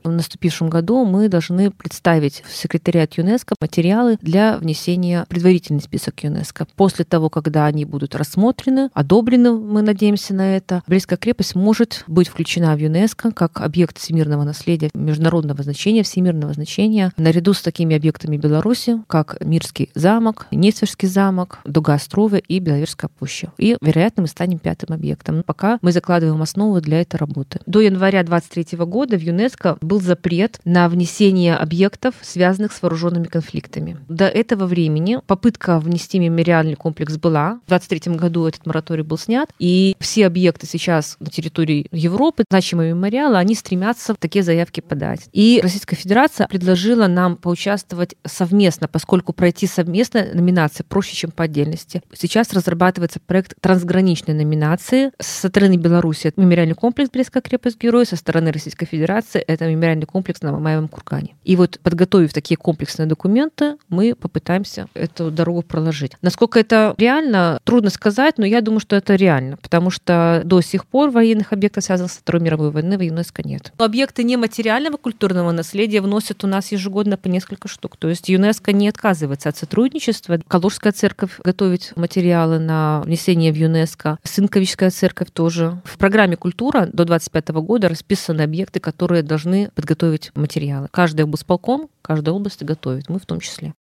В наступившем году мы должны представить в секретариат ЮНЕСКО материалы для внесения в предварительный список ЮНЕСКО. После того, когда они будут рассмотрены, одобрены, мы надеемся на это, Брестская крепость может быть включена в ЮНЕСКО как объект всемирного наследия международного значения, всемирного значения, наряду с такими объектами Беларуси, как Мирский замок, Несвежский замок, Дуга-Острове и Беловежская пуща. И, вероятно, мы станем 5-м объектом. Пока мы закладываем основу для этой работы. До января 2023 года в ЮНЕСКО был запрет на внесение объектов, связанных с вооруженными конфликтами. До этого времени попытка внести мемориальный комплекс была. В 2023 году этот мораторий был снят, и все объекты сейчас на территории Европы, значимые мемориалы, они стремятся такие заявки подать. И Российская Федерация предложила нам поучаствовать совместно, поскольку пройти совместно номинации проще, чем по отдельности. Сейчас разрабатывается проект трансграничной номинации. Со стороны Беларуси это мемориальный комплекс Брестская крепость-герой, со стороны Российской Федерации это мемориальный комплекс на Мамаевом кургане. И вот, подготовив такие комплексные документы, мы попытаемся эту дорогу проложить. Насколько это реально, трудно сказать, но я думаю, что это реально, потому что до сих пор военных объектов, связанных со Второй мировой войной, в ЮНЕСКО нет. Но объекты нематериального культурного наследия вносят у нас ежегодно по несколько штук. То есть ЮНЕСКО не отказывается от сотрудничества. Калужская церковь готовит материалы на внесение в ЮНЕСКО. Сынковичская церковь тоже. В программе «Культура» до 2025 года расписаны объекты, которые должны подготовить материалы. Каждый облсполком, каждая область готовит, мы в том числе.